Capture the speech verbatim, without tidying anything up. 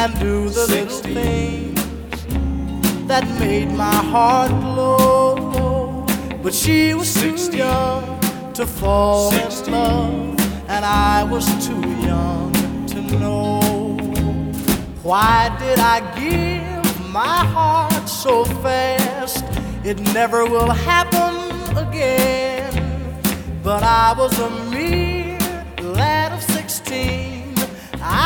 and do the little things that made my heart glow. But she was too young to fall in love, and I was too young to know. Why did I give my heart so fast? It never will happen again. But I was a mere lad of sixteen,